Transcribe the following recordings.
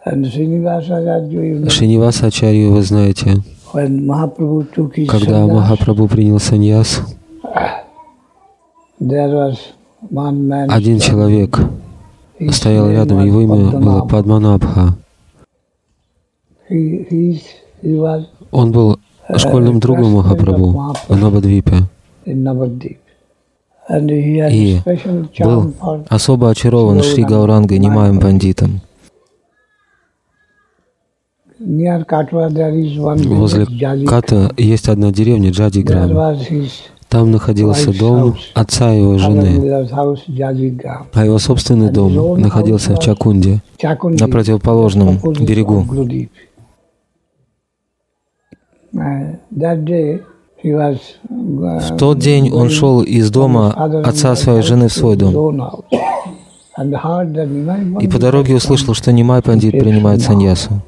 Шриниваса Ачарью вы знаете. Когда Махапрабху принял саньяс, один человек стоял рядом, его имя было Падманабха. Он был школьным другом Махапрабху в Навадвипе. И был особо очарован Шри Гаурангой, Нимаем Пандитом. Возле Ката есть одна деревня, Джадиграм. Там находился дом отца его жены, а его собственный дом находился в Чакунде, на противоположном берегу. В тот день он шел из дома отца своей жены в свой дом. И по дороге услышал, что Нимай Пандит принимает саньясу.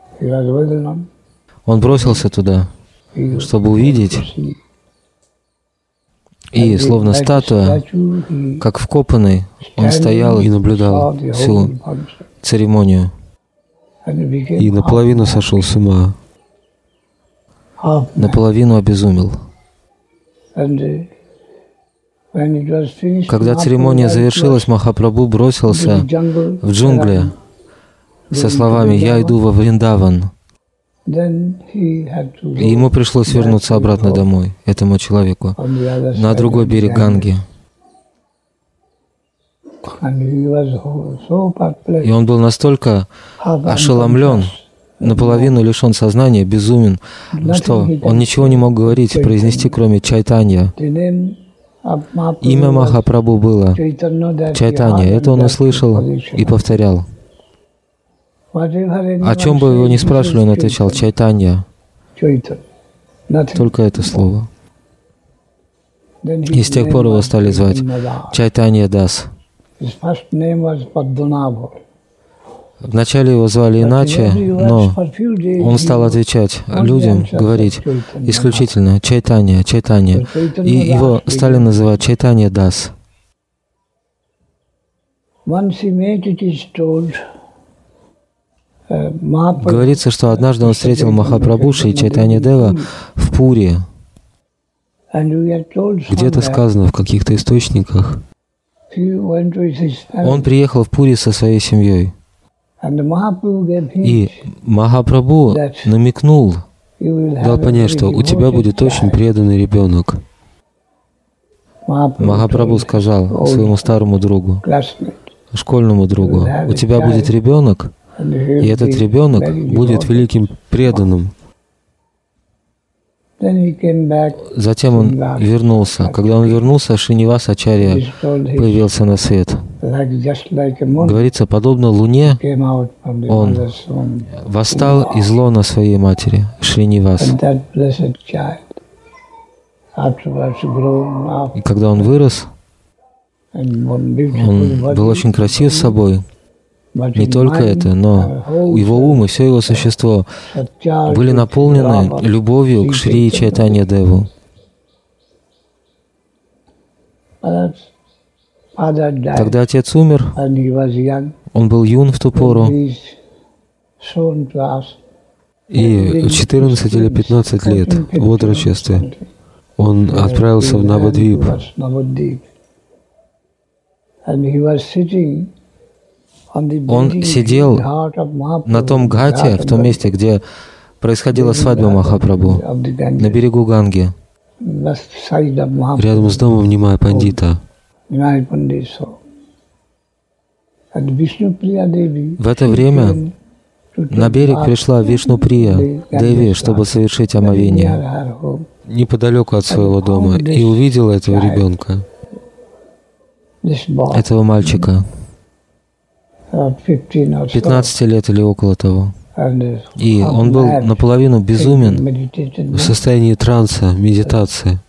Он бросился туда, чтобы увидеть, и, словно статуя, как вкопанный, он стоял и наблюдал всю церемонию. И наполовину сошел с ума, наполовину обезумел. Когда церемония завершилась, Махапрабху бросился в джунгли со словами «Я иду во Вриндаван». И ему пришлось вернуться обратно домой, этому человеку, на другой берег Ганги. И он был настолько ошеломлен, наполовину лишен сознания, безумен, что он ничего не мог говорить, произнести, кроме Чайтанья. Имя Махапрабху было Чайтанья. Это он услышал и повторял. О чем бы его ни спрашивали, он отвечал Чайтанья. Только это слово. И с тех пор его стали звать Чайтанья Дас. Вначале его звали иначе, но он стал отвечать людям, говорить исключительно Чайтанья, Чайтанья. И его стали называть Чайтанья Дас. Говорится, что однажды он встретил Махапрабху Шри Чайтанья Дева в Пури. Где-то сказано в каких-то источниках. Он приехал в Пури со своей семьей. И Махапрабху намекнул, дал понять, что у тебя будет очень преданный ребенок. Махапрабху сказал своему старому другу, школьному другу, у тебя будет ребенок, и этот ребенок будет великим преданным. Затем он вернулся. Когда он вернулся, Шриниваса Ачарья появился на свет. Говорится, подобно луне, он восстал из лона своей матери, Шринивас. И когда он вырос, он был очень красив собой. Не только это, но его ум и все его существо были наполнены любовью к Шри Чайтанья Деву. Когда отец умер, он был юн в ту пору, и в 14 или 15 лет в отрочестве он отправился в Навадвип. Он сидел на том ghате, в том месте, где происходила свадьба Махапрабху, на берегу Ганги, рядом с домом Нимая Пандита. В это время на берег пришла Вишнуприя Деви, чтобы совершить омовение, неподалеку от своего дома, и увидела этого ребенка, этого мальчика, 15 лет или около того. И он был наполовину безумен, в состоянии транса, медитации.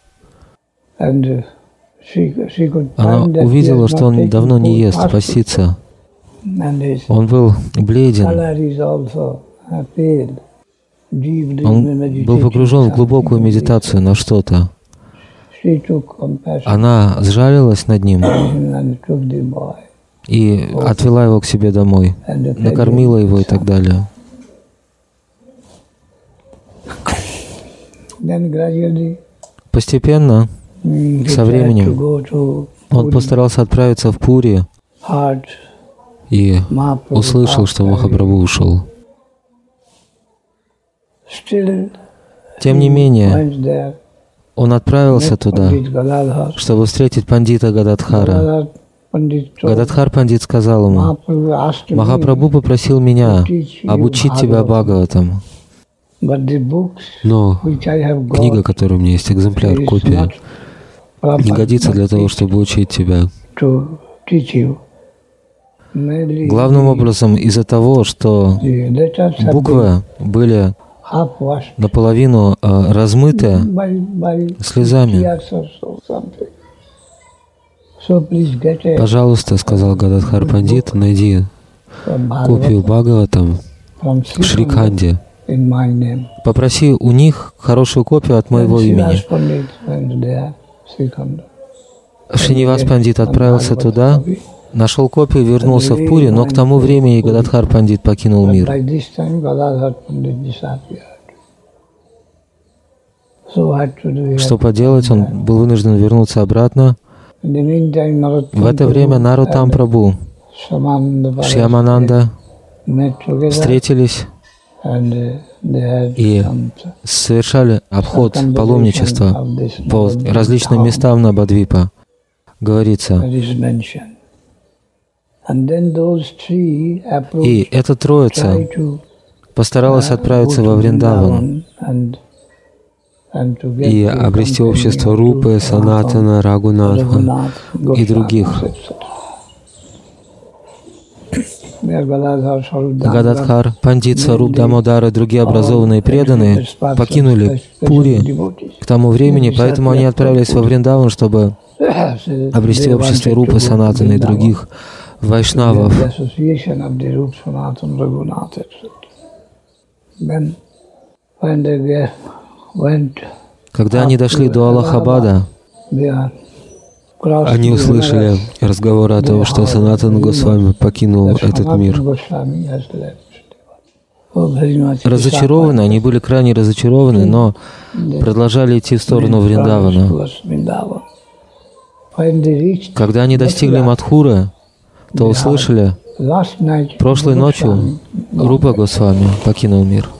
Она увидела, что он давно не ест, постится. Он был бледен. Он был погружен в глубокую медитацию на что-то. Она сжалилась над ним и отвела его к себе домой, накормила его и так далее. Постепенно, со временем, он постарался отправиться в Пури и услышал, что Махапрабху ушел. Тем не менее, он отправился туда, чтобы встретить пандита Гададхара. Гададхар пандит сказал ему: «Махапрабху попросил меня обучить тебя Бхагаватам, но книга, которая у меня есть, экземпляр, копия, не годится для того, чтобы учить тебя. Главным образом из-за того, что буквы были наполовину размыты слезами. Пожалуйста, сказал Гададхар пандит, найди копию Бхагаватам в Шрикханде. Попроси у них хорошую копию от моего имени». Шринивас пандит отправился туда, нашел копию, вернулся в Пури, но к тому времени Гададхар пандит покинул мир. Что поделать, он был вынужден вернуться обратно. В это время Нароттам Прабху, Шьямананда встретились и совершали обход паломничества по различным местам Навадвипа. Говорится. И эта троица постаралась отправиться во Вриндаван и обрести общество Рупы, Санатана, Рагунатха и других. Гададхар, пандит, Сваруб Дамодар и другие образованные преданные покинули Пури к тому времени, поэтому они отправились во Вриндаван, чтобы обрести общество Рупы, Санатана и других вайшнавов. Когда они дошли до Аллахабада, они услышали разговор о том, что Санатана Госвами покинул этот мир. Разочарованы, они были крайне разочарованы, но продолжали идти в сторону Вриндавана. Когда они достигли Мадхуры, то услышали: прошлой ночью Рупа Госвами покинул мир.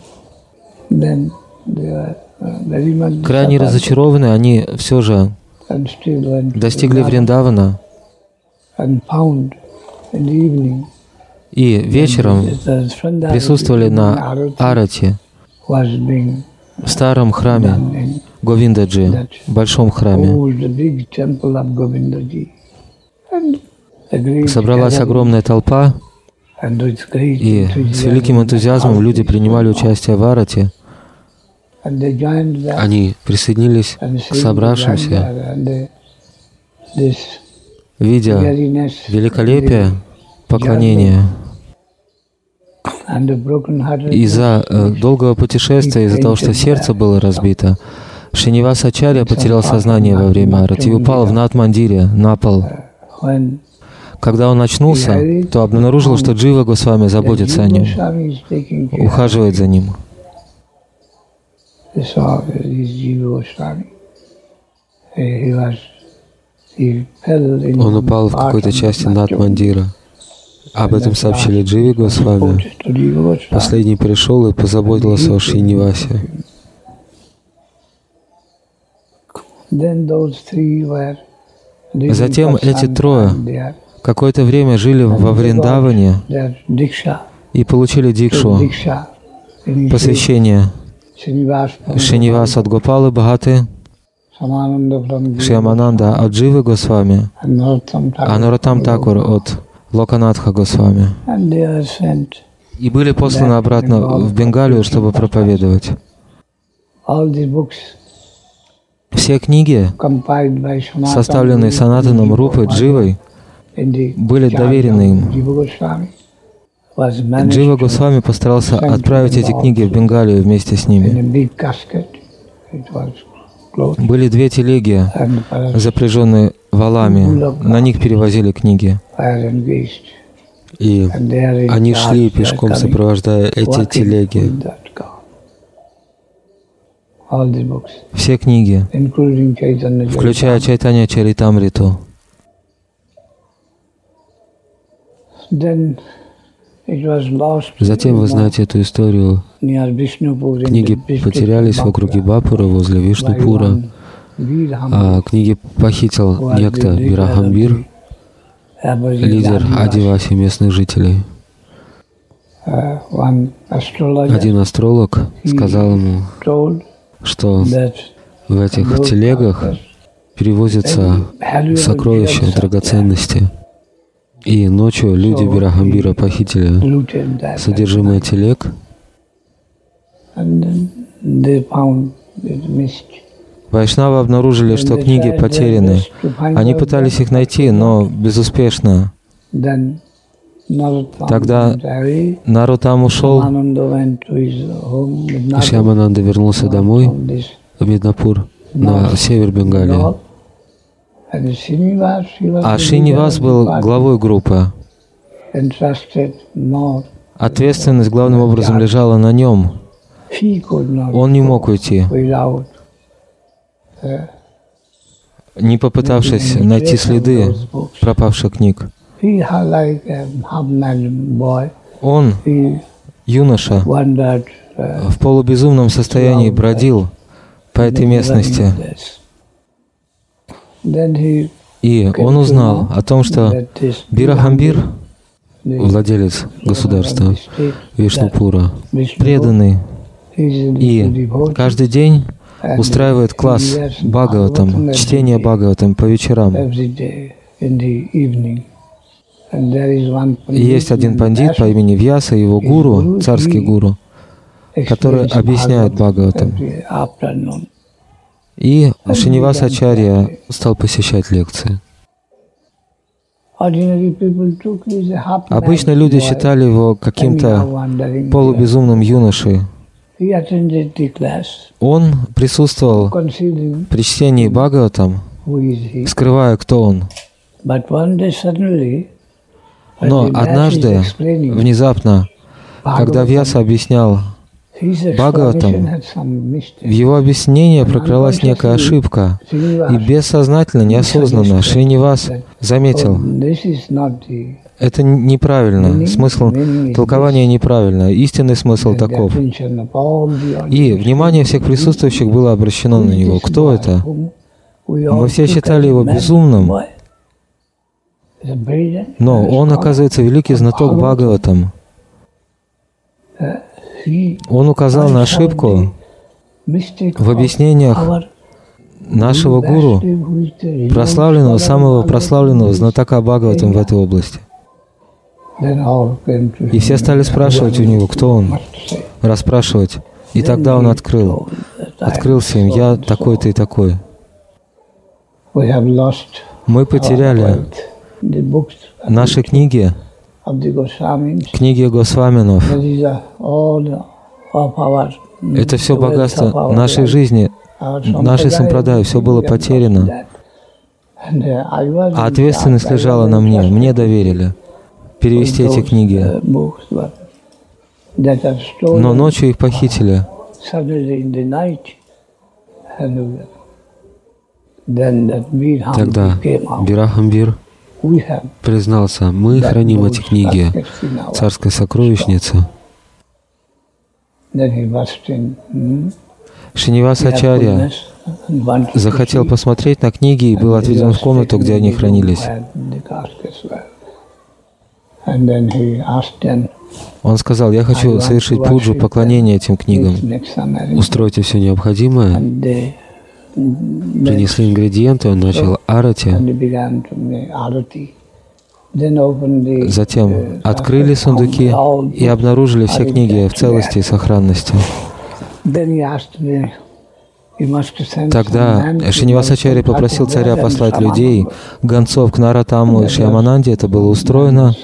Крайне разочарованы, они все же достигли Вриндавана, и вечером присутствовали на Арати в старом храме Говиндаджи, большом храме. Собралась огромная толпа, и с великим энтузиазмом люди принимали участие в Арати. Они присоединились к собравшимся, видя великолепие поклонения. Из-за долгого путешествия, из-за того, что сердце было разбито, Шринивас Ачарья потерял сознание во время арати и упал в Нат-мандире на пол. Когда он очнулся, то обнаружил, что Джива Госвами заботится о нем, ухаживает за ним. Он упал в какой-то части Нат-мандира. Об этом сообщили Дживе Госвами. Последний пришел и позаботился о Шринивасе. Затем эти трое какое-то время жили во Вриндаване и получили дикшу, посвящение. Шринивас от Гопалы Бхагаты, Шьямананда от Дживы Госвами, а Нароттам Такур от Локанатха Госвами. И были посланы обратно в Бенгалию, чтобы проповедовать. Все книги, составленные Санатаном Рупой Дживой, были доверены им. Джива Госвами постарался отправить эти книги в Бенгалию вместе с ними. Были 2 телеги, запряженные валами. На них перевозили книги. И они шли пешком, сопровождая эти телеги. Все книги, включая Чайтанья Чаритамриту. Затем вы знаете эту историю. Книги потерялись в округе Бапура возле Вишнупура, а книги похитил некто Вирахамбир, лидер Адиваси местных жителей. Один астролог сказал ему, что в этих телегах перевозятся сокровища, драгоценности. И ночью люди Вирахамбира похитили содержимое телег. Вайшнавы обнаружили, что книги потеряны. Они пытались их найти, но безуспешно. Тогда Нароттам ушел, и Шьямананда вернулся домой, в Миднапур, на север Бенгалии. А Шринивас был главой группы. Ответственность главным образом лежала на нем. Он не мог уйти, не попытавшись найти следы пропавших книг. Он, юноша, в полубезумном состоянии бродил по этой местности. И он узнал о том, что Вирахамбир, владелец государства Вишнупура, преданный, и каждый день устраивает класс Бхагаватам, чтение Бхагаватам по вечерам. И есть один пандит по имени Вьяса, его гуру, царский гуру, который объясняет Бхагаватам. И Шриниваса Ачарья стал посещать лекции. Обычно люди считали его каким-то полубезумным юношей. Он присутствовал при чтении Бхагаватам, скрывая, кто он. Но однажды, внезапно, когда Вьяса объяснял Бхагаватам, в его объяснение прокралась некая ошибка, и бессознательно, неосознанно Шринивас заметил, это неправильно, смысл толкования неправильно, истинный смысл таков. И внимание всех присутствующих было обращено на него. Кто это? Мы все считали его безумным, но он, оказывается, великий знаток Бхагаватам. Он указал на ошибку в объяснениях нашего гуру, прославленного, самого прославленного знатока Бхагаватам в этой области. И все стали спрашивать у него, кто он, расспрашивать. И тогда он открылся им, я такой-то и такой. Мы потеряли наши книги, книги Госваминов. Это все богатство нашей жизни, нашей сампрадай, все было потеряно. А ответственность лежала на мне, мне доверили перевести эти книги. Но ночью их похитили. Тогда Вирахамбир признался, мы храним эти книги, царской сокровищницы. Шриниваса Ачарья захотел посмотреть на книги и был отведен в комнату, где они хранились. Он сказал, я хочу совершить пуджу, поклонение этим книгам. Устройте все необходимое. Принесли ингредиенты, он начал арати. Затем открыли сундуки и обнаружили все книги в целости и сохранности. Тогда Шриниваса Ачарья попросил царя послать людей, гонцов к Нароттаму и Шьямананде. Это было устроено,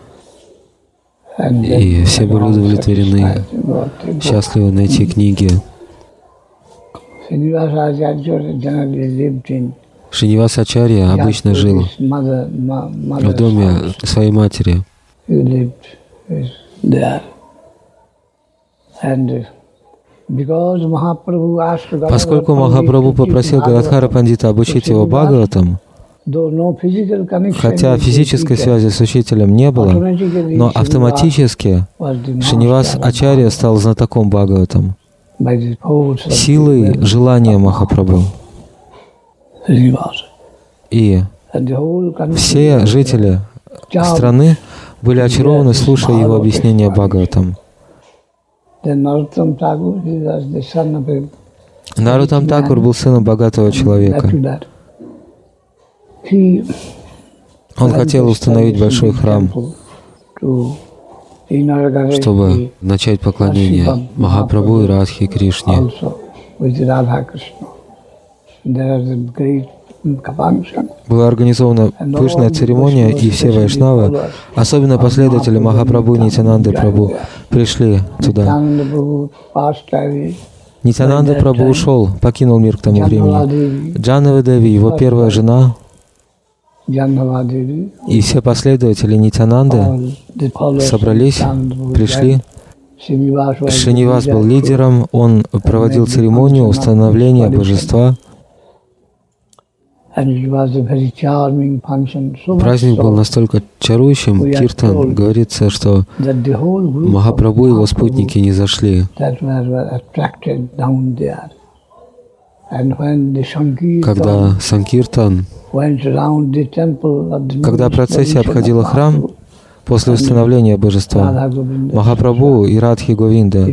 и все были удовлетворены, счастливы найти книги. Шринивас Ачарья обычно жил в доме своей матери. Поскольку Махапрабху попросил Гададхара Пандита обучить его Бхагаватам, хотя физической связи с учителем не было, но автоматически Шринивас Ачарья стал знатоком Бхагаватам силой желания Махапрабху. И все жители страны были очарованы, слушая его объяснения Бхагаватам. Нароттам Такур был сыном богатого человека. Он хотел установить большой храм, чтобы начать поклонение Махапрабху и Радхе Кришне. Была организована пышная церемония, и все вайшнавы, особенно последователи Махапрабху и Нитьянанды Прабху, пришли туда. Нитьянанда Прабху ушел, покинул мир к тому времени. Джанава Деви, его первая жена, и все последователи Нитьянанды собрались, пришли. Шринивас был лидером, он проводил церемонию установления божества. Праздник был настолько чарующим, киртан, говорится, что Махапрабху и его спутники не зашли. Когда Санкиртан, когда процессия обходила храм, после установления божества, Махапрабху и Радхи Говинда,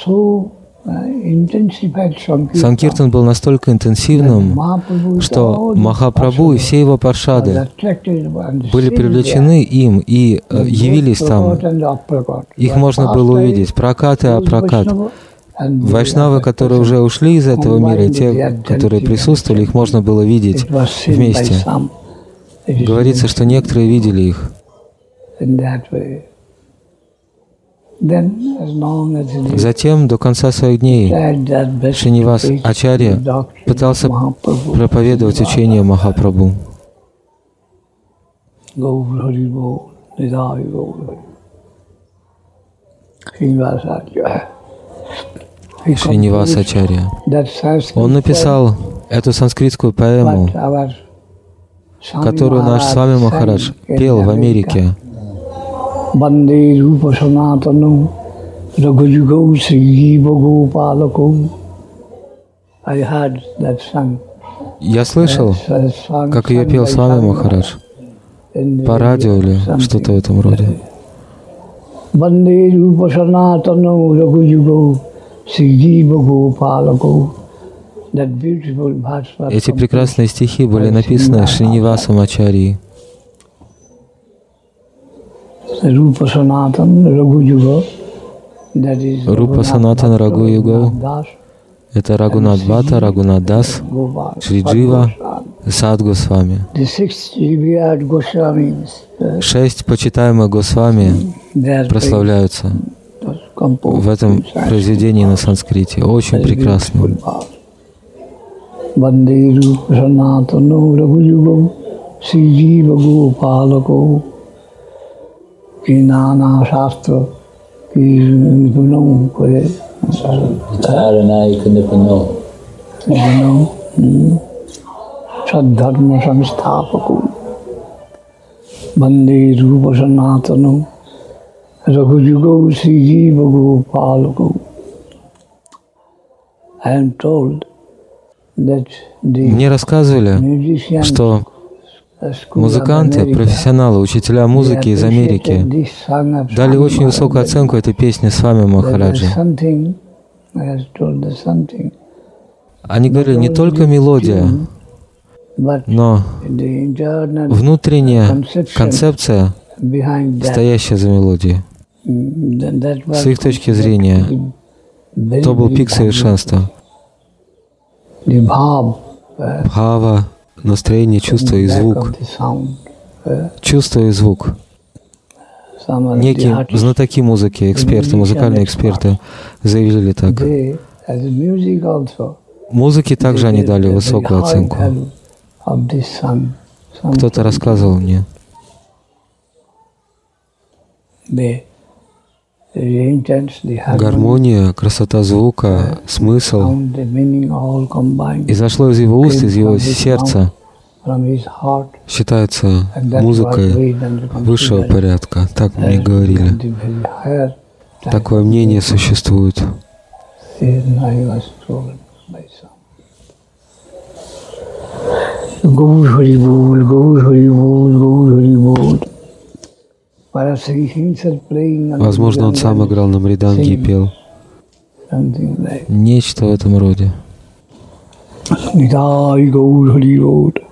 Санкиртан был настолько интенсивным, что Махапрабху и все его паршады были привлечены им и явились там. Их можно было увидеть, пракат и апракат. Вайшнавы, которые уже ушли из этого мира, и те, которые присутствовали, их можно было видеть вместе. Говорится, что некоторые видели их. Затем, до конца своих дней, Шринивас Ачарья пытался проповедовать учение Махапрабху. Шринивас Ачарья. Он написал эту санскритскую поэму, которую наш с вами Махарадж пел в Америке. Бандей рупа санатану рагуджугау сриги бхагопалаку. Я слышал, как ее пел с вами Махарадж по радио или что-то в этом роде. Бандей рупа санатану рагуджугау сриги бхагопалаку. Эти прекрасные стихи были написаны Шринивасом Ачарьей. Рупа Санатан Рагу Юга — это Рагунат Бхатта, Рагунат Дас, Шри Джива, Сад Госвами. 6 почитаемых Госвами прославляются в этом произведении на санскрите. Очень прекрасно. Бандеру Санатану Рагу Шри Джива Гопалаку. Кинана Шастра Нипуном Куре Чаранаика Нипуно Саддharma Samsthapaku Bande Rupa Sanatanu Raghujugo Sri Jiva Gopalaku. Мне рассказывали, что музыканты, профессионалы, учителя музыки из Америки дали очень высокую оценку этой песне с вами, Махараджи. Они говорили, не только мелодия, но внутренняя концепция, стоящая за мелодией. С их точки зрения, то был пик совершенства. Бхава, настроение, чувство и звук. Чувство и звук. Некие знатоки музыки, эксперты, музыкальные эксперты заявили так. Музыке также они дали высокую оценку. Кто-то рассказывал мне. Гармония, красота звука, смысл изошло из его уст, из его сердца. Считается музыкой высшего порядка. Так мне говорили. Такое мнение существует. Возможно, он сам играл на мриданге и пел. Нечто в этом роде.